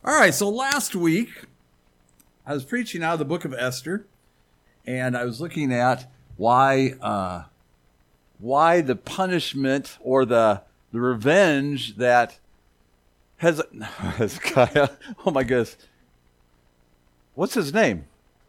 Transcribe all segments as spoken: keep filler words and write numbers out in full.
All right, so last week I was preaching out of the book of Esther, and I was looking at why uh, why the punishment or the the revenge that Hez- Hezekiah, oh my goodness, what's his name?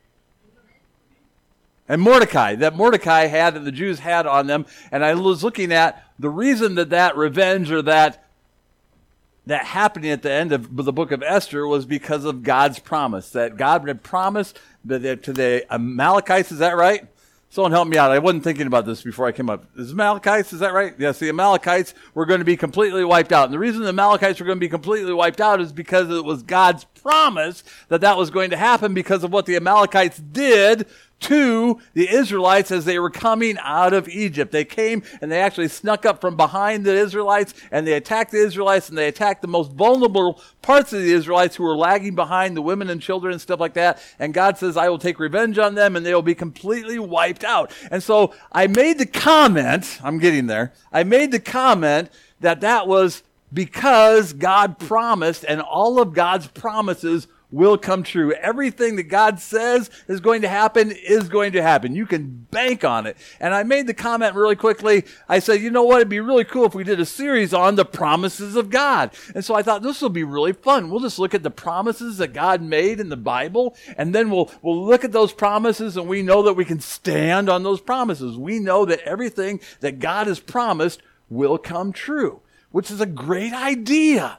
And Mordecai, that Mordecai had and the Jews had on them, and I was looking at the reason that that revenge or that that happening at the end of the book of Esther was because of God's promise, that God had promised that to the Amalekites, is that right? Someone help me out. I wasn't thinking about this before I came up. Is Amalekites, is that right? Yes, the Amalekites were going to be completely wiped out. And the reason the Amalekites were going to be completely wiped out is because it was God's promise that that was going to happen because of what the Amalekites did to the Israelites as they were coming out of Egypt. They came and they actually snuck up from behind the Israelites and they attacked the Israelites and they attacked the most vulnerable parts of the Israelites who were lagging behind, the women and children and stuff like that. And God says, I will take revenge on them and they will be completely wiped out. And so I made the comment, I'm getting there, I made the comment that that was because God promised, and all of God's promises will come true. Everything that God says is going to happen is going to happen. You can bank on it. And I made the comment really quickly. I said, you know what? It'd be really cool if we did a series on the promises of God. And so I thought this will be really fun. We'll just look at the promises that God made in the Bible, and then we'll we'll look at those promises, and we know that we can stand on those promises. We know that everything that God has promised will come true, which is a great idea.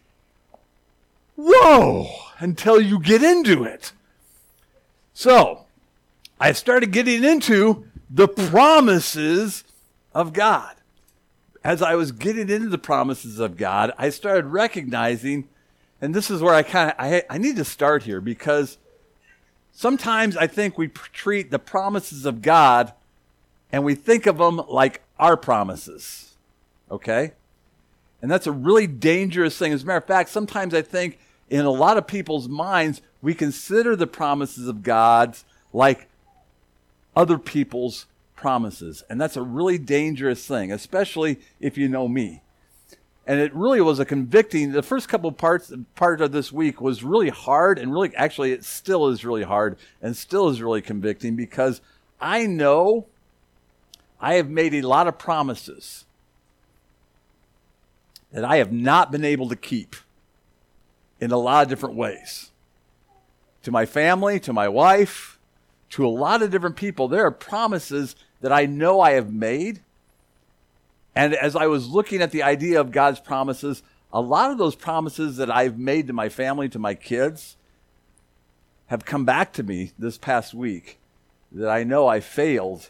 Whoa, until you get into it. So, I started getting into the promises of God. As I was getting into the promises of God, I started recognizing, and this is where I kind of, I, I need to start here, because sometimes I think we treat the promises of God and we think of them like our promises, okay? And that's a really dangerous thing. As a matter of fact, sometimes I think in a lot of people's minds, we consider the promises of God like other people's promises. And that's a really dangerous thing, especially if you know me. And it really was a convicting, the first couple of parts part of this week was really hard, and really, actually, it still is really hard and still is really convicting, because I know I have made a lot of promises that I have not been able to keep in a lot of different ways. To my family, to my wife, to a lot of different people, there are promises that I know I have made. And as I was looking at the idea of God's promises, a lot of those promises that I've made to my family, to my kids, have come back to me this past week that I know I failed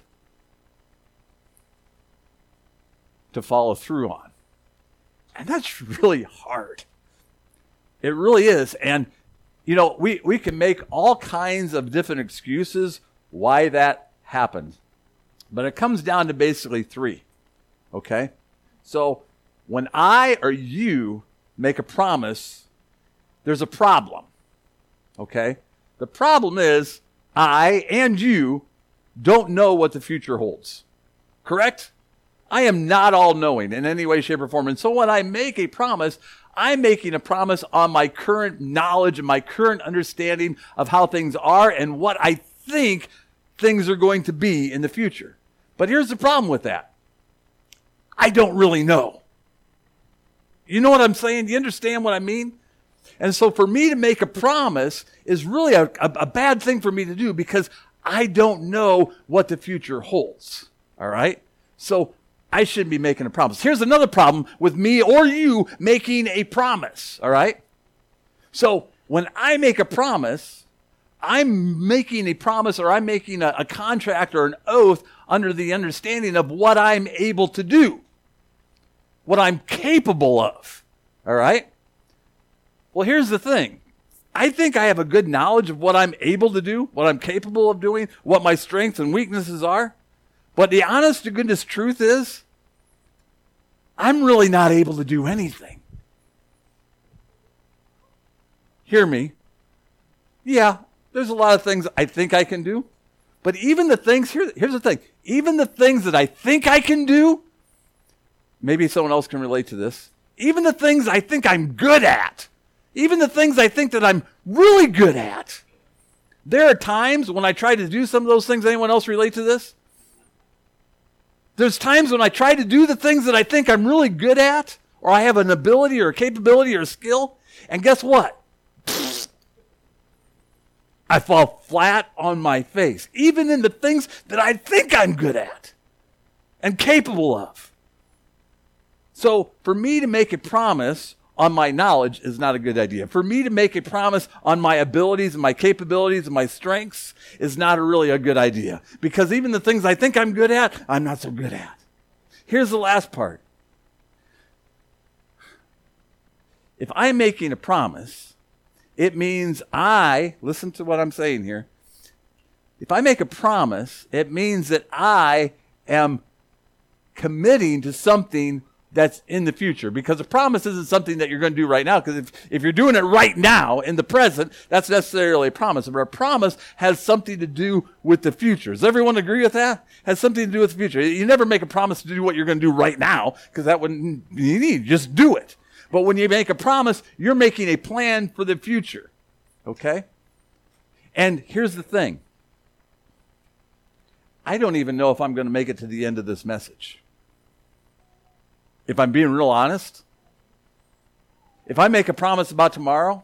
to follow through on. And that's really hard. It really is. And, you know, we, we can make all kinds of different excuses why that happened. But it comes down to basically three. Okay? So when I or you make a promise, there's a problem. Okay? The problem is I and you don't know what the future holds. Correct? I am not all-knowing in any way, shape, or form. And so when I make a promise, I'm making a promise on my current knowledge and my current understanding of how things are and what I think things are going to be in the future. But here's the problem with that. I don't really know. You know what I'm saying? Do you understand what I mean? And so for me to make a promise is really a, a, a bad thing for me to do, because I don't know what the future holds. All right? So I shouldn't be making a promise. Here's another problem with me or you making a promise, all right? So when I make a promise, I'm making a promise, or I'm making a, a contract or an oath under the understanding of what I'm able to do, what I'm capable of, all right? Well, here's the thing. I think I have a good knowledge of what I'm able to do, what I'm capable of doing, what my strengths and weaknesses are. But the honest to goodness truth is, I'm really not able to do anything. Hear me. Yeah, there's a lot of things I think I can do. But even the things, here, here's the thing. Even the things that I think I can do, maybe someone else can relate to this. Even the things I think I'm good at, Even the things I think that I'm really good at. There are times when I try to do some of those things. Anyone else relate to this? There's times when I try to do the things that I think I'm really good at, or I have an ability or a capability or a skill, and guess what? I fall flat on my face, even in the things that I think I'm good at and capable of. So for me to make a promise on my knowledge is not a good idea. For me to make a promise on my abilities and my capabilities and my strengths is not really a good idea. Because even the things I think I'm good at, I'm not so good at. Here's the last part. If I'm making a promise, it means I, listen to what I'm saying here. If I make a promise, it means that I am committing to something that's in the future, because a promise isn't something that you're going to do right now, because if, if you're doing it right now in the present, that's necessarily a promise. But a promise has something to do with the future. Does everyone agree with that? Has something to do with the future. You never make a promise to do what you're going to do right now, because that wouldn't you need. Just do it. But when you make a promise, you're making a plan for the future. Okay? And here's the thing. I don't even know if I'm going to make it to the end of this message. If I'm being real honest, if I make a promise about tomorrow,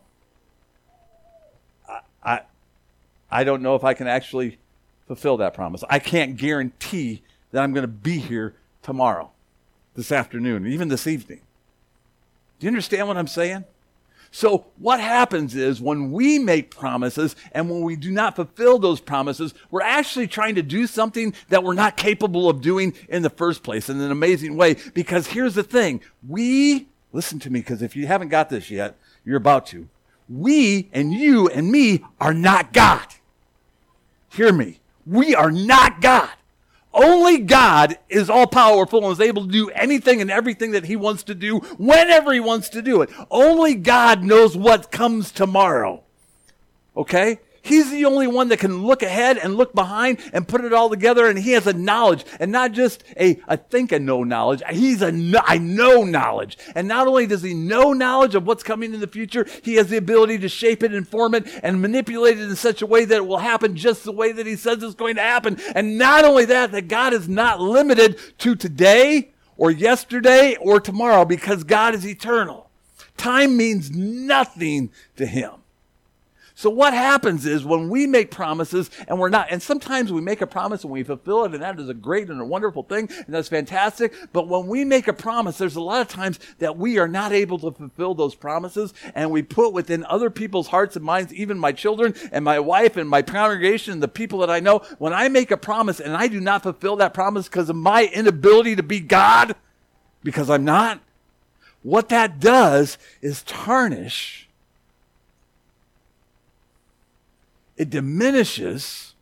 I, I, I don't know if I can actually fulfill that promise. I can't guarantee that I'm going to be here tomorrow, this afternoon, even this evening. Do you understand what I'm saying? So what happens is when we make promises and when we do not fulfill those promises, we're actually trying to do something that we're not capable of doing in the first place in an amazing way. Because here's the thing. We, listen to me, because if you haven't got this yet, you're about to. We and you and me are not God. Hear me. We are not God. Only God is all-powerful and is able to do anything and everything that he wants to do whenever he wants to do it. Only God knows what comes tomorrow. Okay? He's the only one that can look ahead and look behind and put it all together, and he has a knowledge, and not just a, a think and know knowledge. He's a know, I know knowledge. And not only does he know knowledge of what's coming in the future, he has the ability to shape it and form it and manipulate it in such a way that it will happen just the way that he says it's going to happen. And not only that, that God is not limited to today or yesterday or tomorrow, because God is eternal. Time means nothing to him. So what happens is when we make promises and we're not, and sometimes we make a promise and we fulfill it, and that is a great and a wonderful thing, and that's fantastic. But when we make a promise, there's a lot of times that we are not able to fulfill those promises, and we put within other people's hearts and minds, even my children and my wife and my congregation and the people that I know, when I make a promise and I do not fulfill that promise because of my inability to be God, because I'm not, what that does is tarnish. It diminishes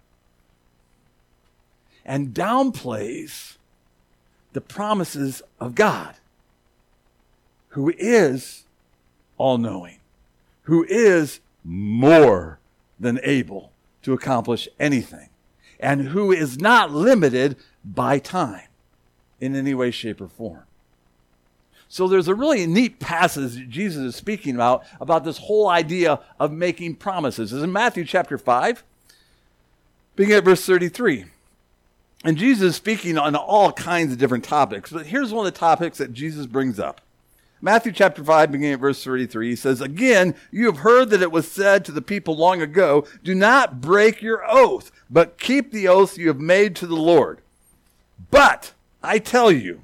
and downplays the promises of God, who is all-knowing, who is more than able to accomplish anything, and who is not limited by time in any way, shape, or form. So there's a really neat passage Jesus is speaking about, about this whole idea of making promises. It's in Matthew chapter five, beginning at verse thirty-three. And Jesus is speaking on all kinds of different topics, but here's one of the topics that Jesus brings up. Matthew chapter five, beginning at verse thirty-three, he says, "Again, you have heard that it was said to the people long ago, 'Do not break your oath, but keep the oath you have made to the Lord. But I tell you,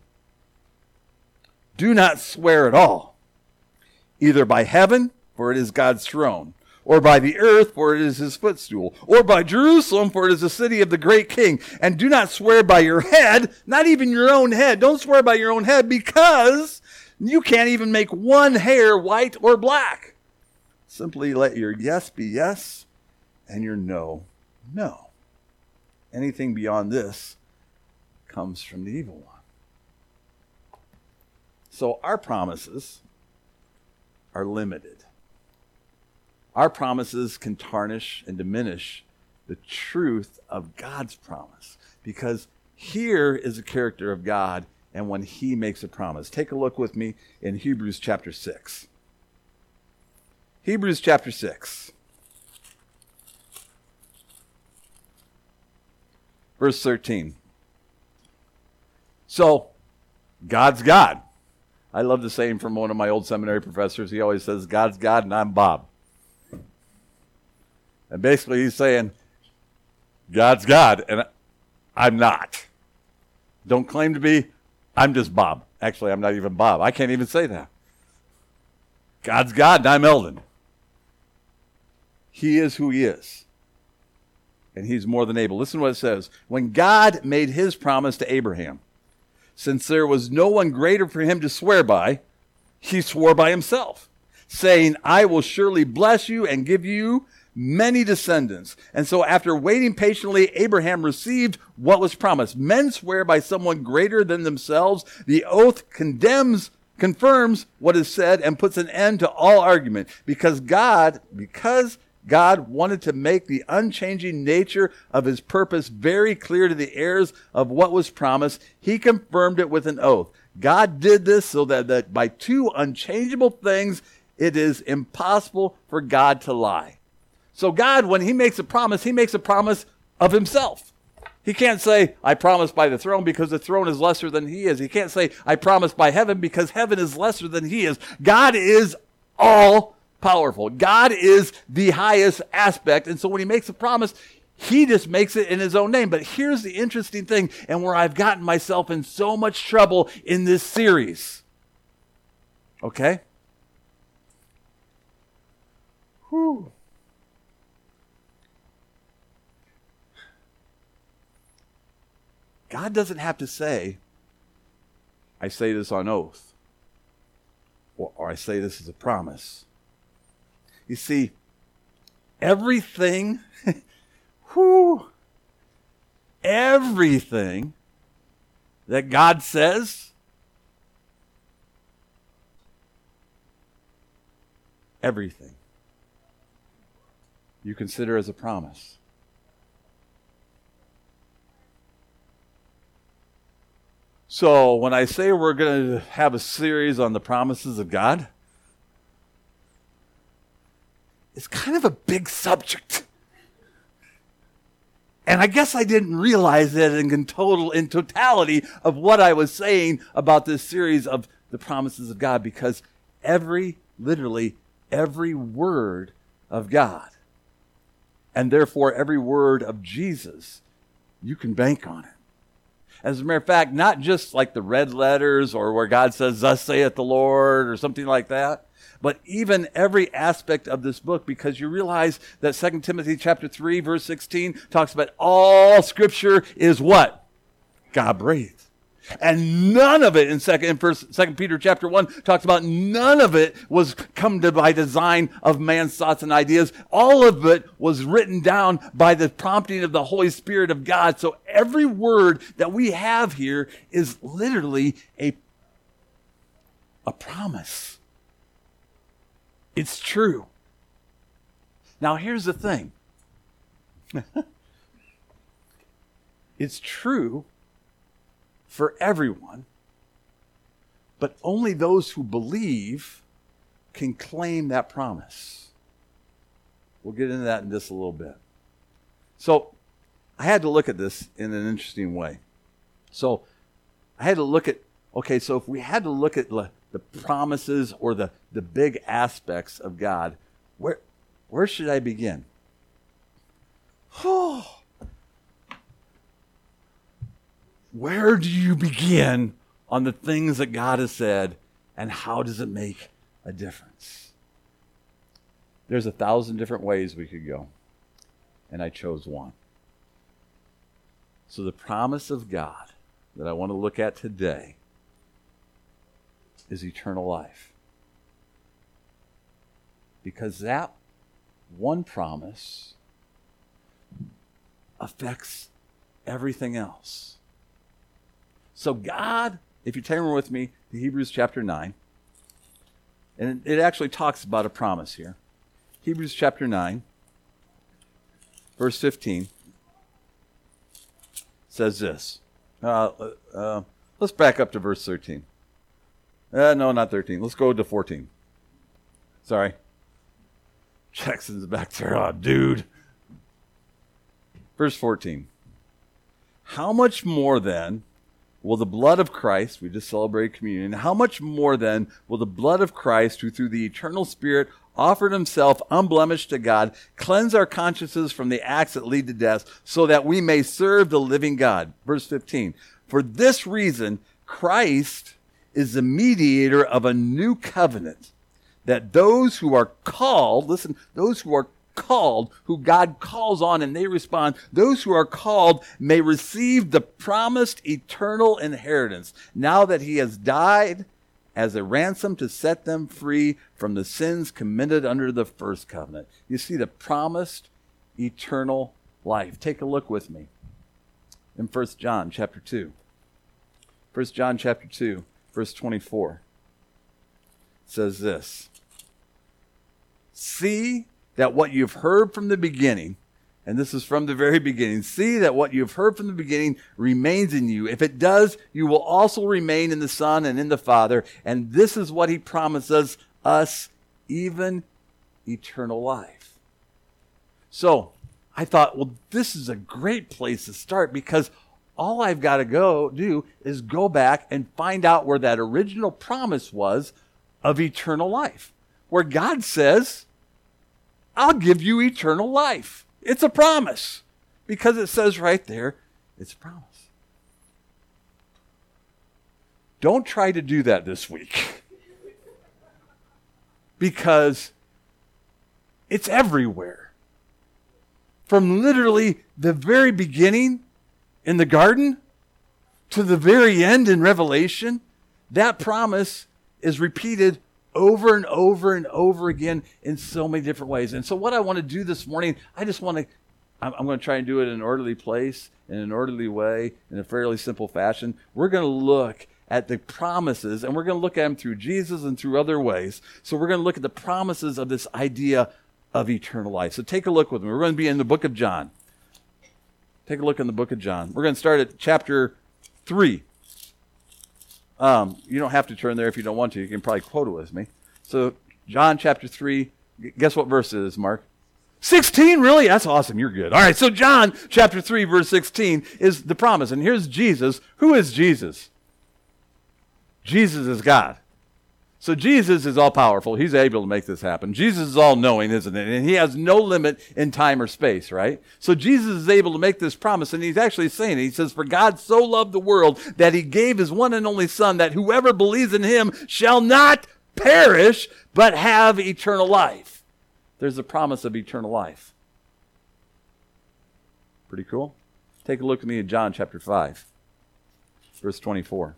do not swear at all, either by heaven, for it is God's throne, or by the earth, for it is his footstool, or by Jerusalem, for it is the city of the great king. And do not swear by your head, not even your own head. Don't swear by your own head, because you can't even make one hair white or black. Simply let your yes be yes, and your no, no. Anything beyond this comes from the evil one.'" So our promises are limited. Our promises can tarnish and diminish the truth of God's promise, because here is the character of God and when he makes a promise. Take a look with me in Hebrews chapter six. Hebrews chapter six. Verse thirteen. So, God's God. I love the saying from one of my old seminary professors. He always says, God's God and I'm Bob. And basically he's saying, God's God and I'm not. Don't claim to be, I'm just Bob. Actually, I'm not even Bob. I can't even say that. God's God and I'm Eldon. He is who he is. And he's more than able. Listen to what it says. When God made his promise to Abraham, since there was no one greater for him to swear by, he swore by himself, saying, I will surely bless you and give you many descendants. And so after waiting patiently, Abraham received what was promised. Men swear by someone greater than themselves. The oath condemns, confirms what is said and puts an end to all argument. Because God, because God wanted to make the unchanging nature of his purpose very clear to the heirs of what was promised, he confirmed it with an oath. God did this so that, that by two unchangeable things, it is impossible for God to lie. So God, when he makes a promise, he makes a promise of himself. He can't say, I promise by the throne because the throne is lesser than he is. He can't say, I promise by heaven because heaven is lesser than he is. God is all powerful. God is the highest aspect. And so when he makes a promise, he just makes it in his own name. But here's the interesting thing, and where I've gotten myself in so much trouble in this series. Okay? Whew. God doesn't have to say, I say this on oath, or, or I say this as a promise. You see, everything, whew, everything that God says, everything, you consider as a promise. So when I say we're going to have a series on the promises of God, it's kind of a big subject. And I guess I didn't realize that in total, in totality of what I was saying about this series of the promises of God, because every, literally, every word of God, and therefore every word of Jesus, you can bank on it. As a matter of fact, not just like the red letters or where God says, thus saith the Lord, or something like that, but even every aspect of this book, because you realize that Second Timothy chapter three, verse sixteen talks about all Scripture is what? God-breathed. And none of it in second, in first, second Peter chapter one talks about none of it was come to by design of man's thoughts and ideas. All of it was written down by the prompting of the Holy Spirit of God. So every word that we have here is literally a, a promise. It's true. Now here's the thing. It's true for everyone, but only those who believe can claim that promise. We'll get into that in just a little bit. So I had to look at this in an interesting way. So I had to look at, okay, so if we had to look at the, the promises or the, the big aspects of God, where, where should I begin? Oh. Where do you begin on the things that God has said, and how does it make a difference? There's a thousand different ways we could go, and I chose one. So the promise of God that I want to look at today is eternal life. Because that one promise affects everything else. So God, if you turn with me to Hebrews chapter nine, and it actually talks about a promise here. Hebrews chapter nine, verse fifteen, says this. Uh, uh, let's back up to verse thirteen. Uh, no, not thirteen. Let's go to fourteen. Sorry. Jackson's back there. Oh, dude. Verse fourteen. How much more then will the blood of Christ, we just celebrated communion, how much more then will the blood of Christ, who through the eternal Spirit offered himself unblemished to God, cleanse our consciences from the acts that lead to death, so that we may serve the living God? Verse fifteen. For this reason, Christ is the mediator of a new covenant, that those who are called, listen, those who are called, who God calls on and they respond, those who are called may receive the promised eternal inheritance, now that he has died as a ransom to set them free from the sins committed under the first covenant. You see the promised eternal life. Take a look with me in First John chapter two. First John chapter two, verse twenty-four. It says this. See that what you've heard from the beginning, and this is from the very beginning, see that what you've heard from the beginning remains in you. If it does, you will also remain in the Son and in the Father. And this is what he promises us, even eternal life. So I thought, well, this is a great place to start, because all I've got to go do is go back and find out where that original promise was of eternal life, where God says, I'll give you eternal life. It's a promise, because it says right there, it's a promise. Don't try to do that this week, because it's everywhere. From literally the very beginning in the garden to the very end in Revelation, that promise is repeated over and over and over again in so many different ways. And so what I want to do this morning, I just want to, I'm, I'm going to try and do it in an orderly place, in an orderly way, in a fairly simple fashion. We're going to look at the promises, and we're going to look at them through Jesus and through other ways. So we're going to look at the promises of this idea of eternal life. So take a look with me. We're going to be in the book of John. Take a look in the book of John. We're going to start at chapter three. Um, you don't have to turn there if you don't want to. You can probably quote it with me. So John chapter three, guess what verse it is, Mark? sixteen, really? That's awesome. You're good. All right, so John chapter three, verse sixteen is the promise. And here's Jesus. Who is Jesus? Jesus is God. So Jesus is all-powerful. He's able to make this happen. Jesus is all-knowing, isn't it? And he has no limit in time or space, right? So Jesus is able to make this promise, and he's actually saying it. He says, for God so loved the world that he gave his one and only Son, that whoever believes in him shall not perish, but have eternal life. There's a promise of eternal life. Pretty cool. Take a look at me in John chapter five, verse twenty-four.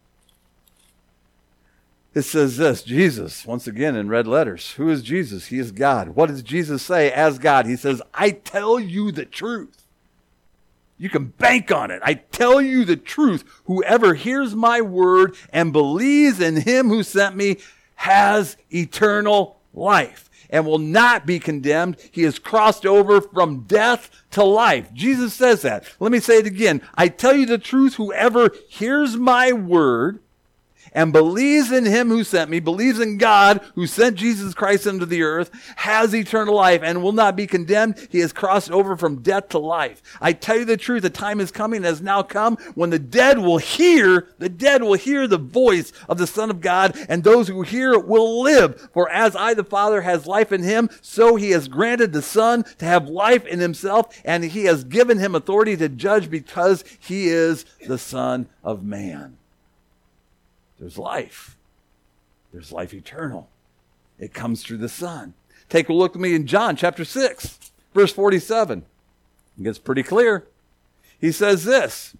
It says this, Jesus, once again in red letters. Who is Jesus? He is God. What does Jesus say as God? He says, I tell you the truth. You can bank on it. I tell you the truth. Whoever hears my word and believes in him who sent me has eternal life and will not be condemned. He has crossed over from death to life. Jesus says that. Let me say it again. I tell you the truth. Whoever hears my word and believes in him who sent me, believes in God who sent Jesus Christ into the earth, has eternal life and will not be condemned. He has crossed over from death to life. I tell you the truth, the time is coming and has now come when the dead will hear, the dead will hear the voice of the Son of God, and those who hear it will live. For as I, the Father, has life in him, so he has granted the Son to have life in himself, and he has given him authority to judge because he is the Son of Man. There's life. There's life eternal. It comes through the Son. Take a look at me in John chapter six, verse forty-seven. It gets pretty clear. He says this,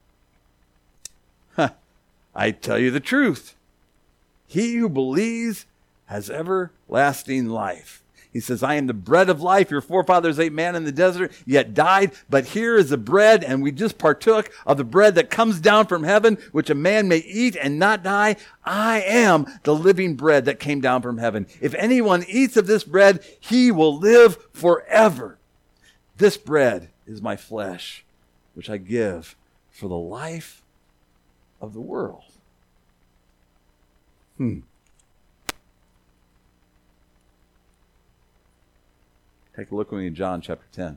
huh, I tell you the truth. He who believes has everlasting life. He says, I am the bread of life. Your forefathers ate manna in the desert, yet died. But here is the bread, and we just partook of the bread that comes down from heaven, which a man may eat and not die. I am the living bread that came down from heaven. If anyone eats of this bread, he will live forever. This bread is my flesh, which I give for the life of the world. Hmm. Take a look with me in John chapter ten.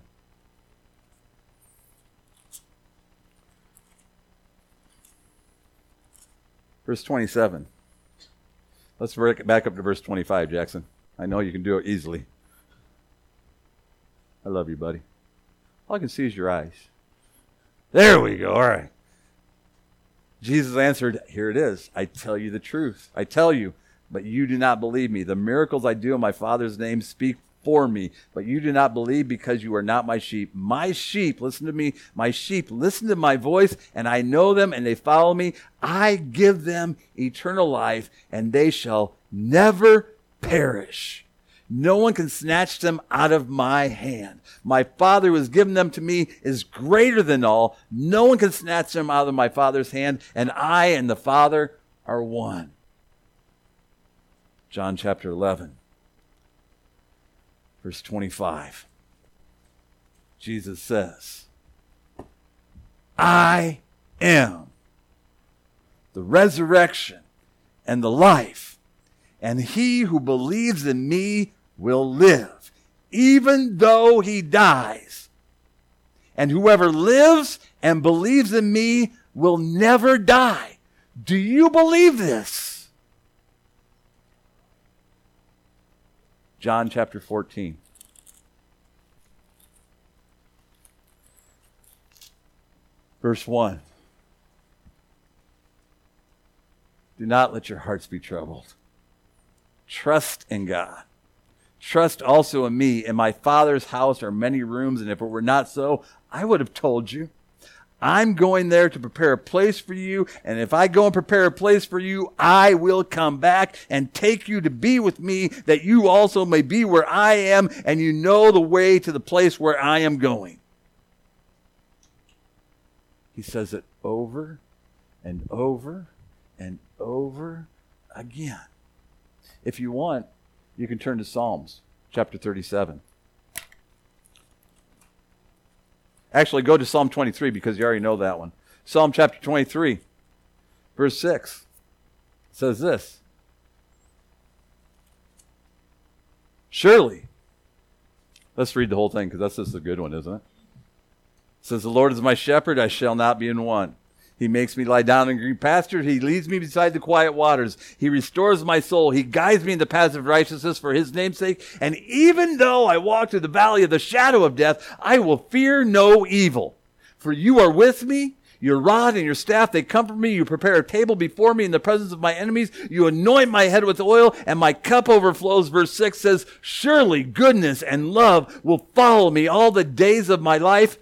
Verse twenty-seven. Let's break it back up to verse twenty-five, Jackson. I know you can do it easily. I love you, buddy. All I can see is your eyes. There we go. All right. Jesus answered, here it is. I tell you the truth. I tell you, but you do not believe me. The miracles I do in my Father's name speak for me, but you do not believe because you are not my sheep. My sheep, listen to me, my sheep listen to my voice, and I know them, and they follow me. I give them eternal life, and they shall never perish. No one can snatch them out of my hand. My Father who has given them to me is greater than all. No one can snatch them out of my Father's hand, and I and the Father are one. John chapter eleven. Verse twenty-five, Jesus says, I am the resurrection and the life, and he who believes in me will live, even though he dies. And whoever lives and believes in me will never die. Do you believe this? John chapter fourteen. Verse one. Do not let your hearts be troubled. Trust in God. Trust also in me. In my Father's house are many rooms, and if it were not so, I would have told you. I'm going there to prepare a place for you, and if I go and prepare a place for you, I will come back and take you to be with me, that you also may be where I am, and you know the way to the place where I am going. He says it over and over and over again. If you want, you can turn to Psalms chapter thirty-seven. Actually, go to Psalm twenty-three because you already know that one. Psalm chapter twenty-three, verse six says this. Surely, let's read the whole thing because that's just a good one, isn't it? It says, the Lord is my shepherd, I shall not be in want. He makes me lie down in green pastures. He leads me beside the quiet waters. He restores my soul. He guides me in the paths of righteousness for his name's sake. And even though I walk through the valley of the shadow of death, I will fear no evil. For you are with me. Your rod and your staff, they comfort me. You prepare a table before me in the presence of my enemies. You anoint my head with oil, and my cup overflows. Verse six says, surely goodness and love will follow me all the days of my life,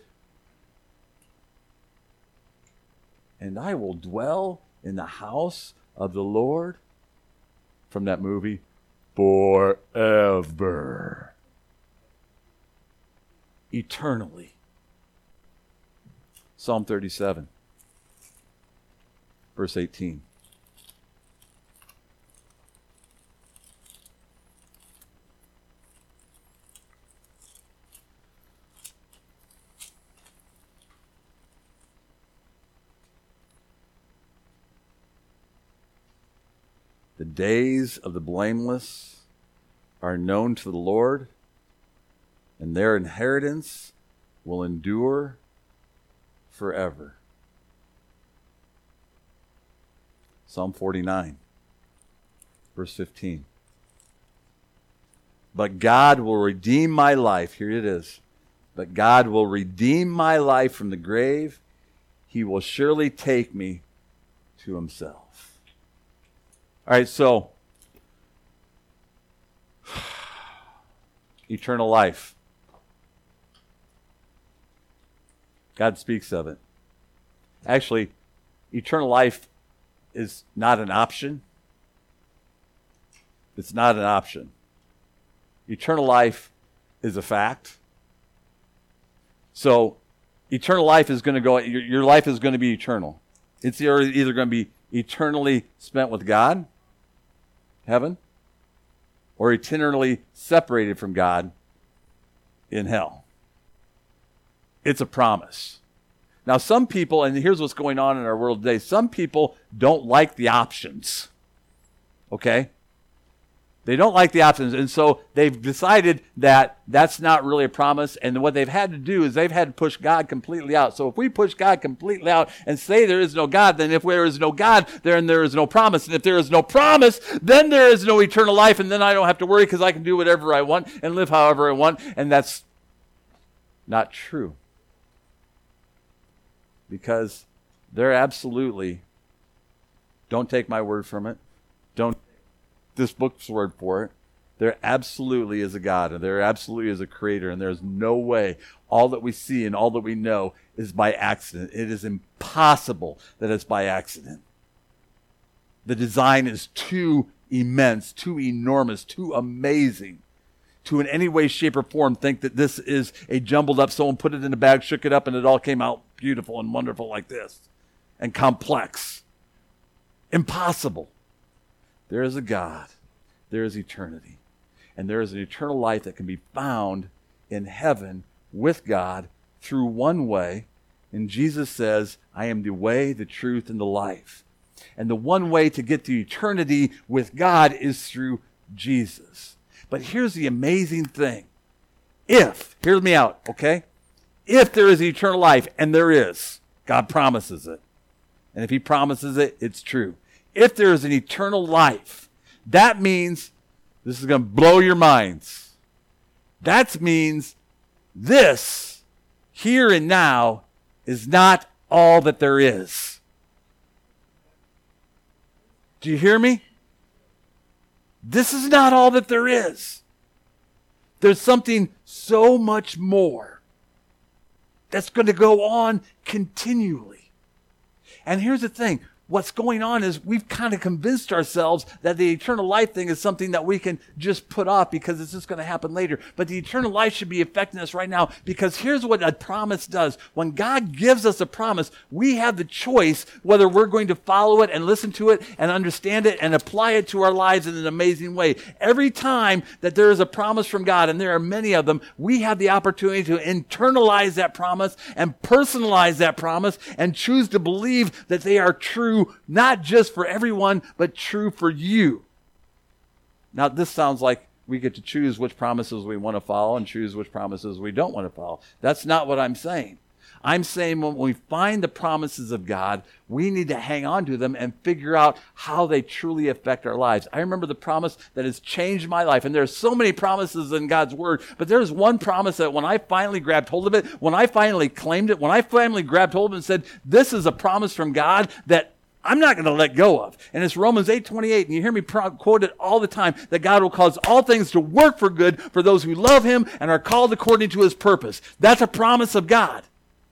and I will dwell in the house of the Lord, from that movie, forever. Eternally. Psalm thirty-seven, verse eighteen. The days of the blameless are known to the Lord, and their inheritance will endure forever. Psalm forty-nine, verse fifteen. But God will redeem my life. Here it is. But God will redeem my life from the grave. He will surely take me to himself. All right, so eternal life. God speaks of it. Actually, eternal life is not an option. It's not an option. Eternal life is a fact. So, eternal life is going to go, your, your life is going to be eternal. It's either, either going to be eternally spent with God, heaven, or eternally separated from God in hell. It's a promise. Now, some people, and here's what's going on in our world today, some people don't like the options. Okay? They don't like the options. And so they've decided that that's not really a promise. And what they've had to do is they've had to push God completely out. So if we push God completely out and say there is no God, then if there is no God, then there is no promise. And if there is no promise, then there is no eternal life. And then I don't have to worry because I can do whatever I want and live however I want. And that's not true. Because they're absolutely, don't take my word from it. Don't this book's word for it. There absolutely is a God, and there absolutely is a creator, and there's no way all that we see and all that we know is by accident. It is impossible that it's by accident. The design is too immense, too enormous, too amazing to in any way, shape, or form think that this is a jumbled up, someone put it in a bag, shook it up, and it all came out beautiful and wonderful like this, and complex. Impossible. There is a God, there is eternity, and there is an eternal life that can be found in heaven with God through one way. And Jesus says, I am the way, the truth, and the life. And the one way to get to eternity with God is through Jesus. But here's the amazing thing. If, hear me out, okay? If there is eternal life, and there is, God promises it. And if he promises it, it's true. If there is an eternal life, that means, this is going to blow your minds. That means this, here and now, is not all that there is. Do you hear me? This is not all that there is. There's something so much more that's going to go on continually. And here's the thing. What's going on is we've kind of convinced ourselves that the eternal life thing is something that we can just put off because it's just going to happen later. But the eternal life should be affecting us right now, because here's what a promise does. When God gives us a promise, we have the choice whether we're going to follow it and listen to it and understand it and apply it to our lives in an amazing way. Every time that there is a promise from God, and there are many of them, we have the opportunity to internalize that promise and personalize that promise and choose to believe that they are true, not just for everyone, but true for you. Now, this sounds like we get to choose which promises we want to follow and choose which promises we don't want to follow. That's not what I'm saying. I'm saying when we find the promises of God, we need to hang on to them and figure out how they truly affect our lives. I remember the promise that has changed my life, and there's so many promises in God's word, but there's one promise that when I finally grabbed hold of it, when I finally claimed it, when I finally grabbed hold of it and said, this is a promise from God that I'm not going to let go of. And it's Romans eight twenty-eight, and you hear me pro- quote it all the time, that God will cause all things to work for good for those who love him and are called according to his purpose. That's a promise of God.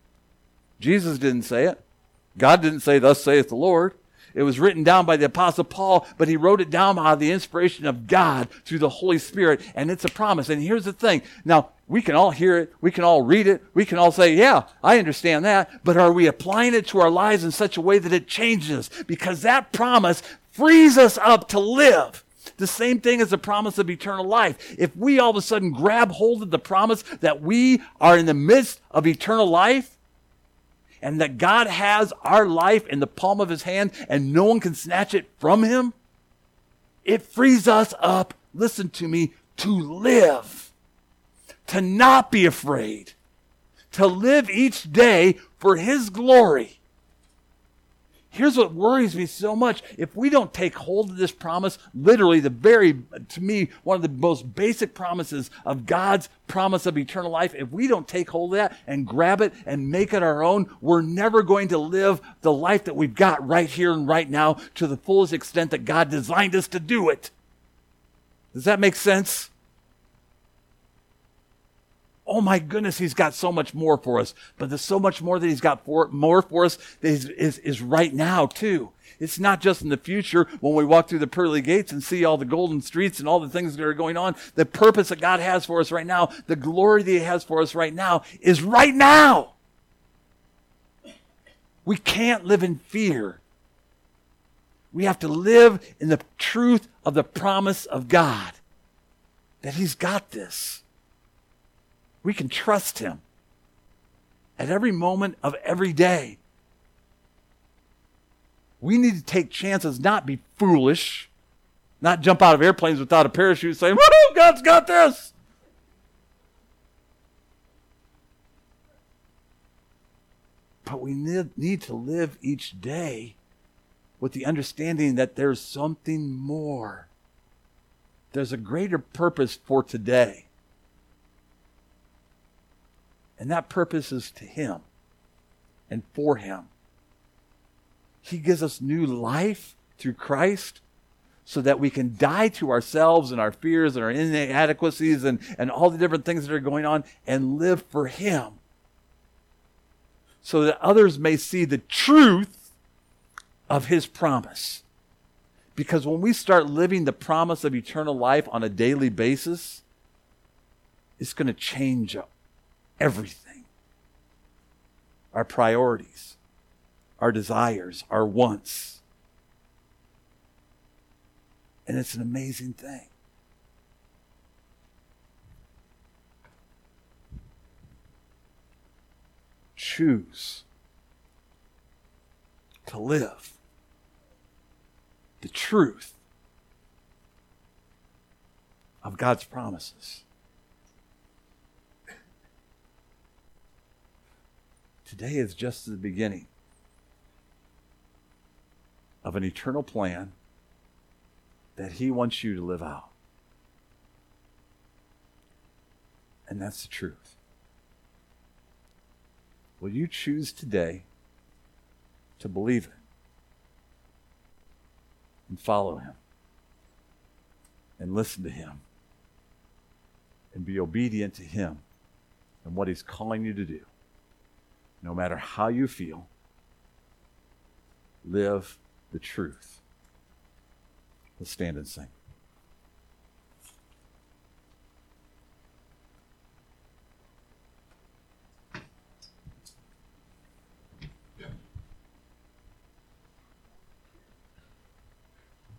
Jesus didn't say it. God didn't say, thus saith the Lord. It was written down by the Apostle Paul, but he wrote it down out of the inspiration of God through the Holy Spirit, and it's a promise. And here's the thing. Now, we can all hear it. We can all read it. We can all say, yeah, I understand that. But are we applying it to our lives in such a way that it changes? Because that promise frees us up to live. The same thing as the promise of eternal life. If we all of a sudden grab hold of the promise that we are in the midst of eternal life, and that God has our life in the palm of his hand and no one can snatch it from him, it frees us up, listen to me, to live, to not be afraid, to live each day for his glory. Here's what worries me so much. If we don't take hold of this promise, literally the very, to me, one of the most basic promises of God's promise of eternal life, if we don't take hold of that and grab it and make it our own, we're never going to live the life that we've got right here and right now to the fullest extent that God designed us to do it. Does that make sense? Oh my goodness, he's got so much more for us. But there's so much more that he's got for, more for us that is, is, is right now too. It's not just in the future when we walk through the pearly gates and see all the golden streets and all the things that are going on. The purpose that God has for us right now, the glory that he has for us right now is right now. We can't live in fear. We have to live in the truth of the promise of God, that he's got this. We can trust him at every moment of every day. We need to take chances, not be foolish, Not jump out of airplanes without a parachute saying, woo, God's got this. But we need, need to live each day with the understanding that there's something more. There's a greater purpose for today. And that purpose is to Him and for Him. He gives us new life through Christ so that we can die to ourselves and our fears and our inadequacies and, and all the different things that are going on and live for Him. So that others may see the truth of His promise. Because when we start living the promise of eternal life on a daily basis, it's going to change everything. Our priorities, our desires, our wants. And it's an amazing thing. Choose to live the truth of God's promises. Today is just the beginning of an eternal plan that He wants you to live out. And that's the truth. Will you choose today to believe it and follow Him and listen to Him and be obedient to Him and what He's calling you to do? No matter how you feel, live the truth. Let's stand and sing.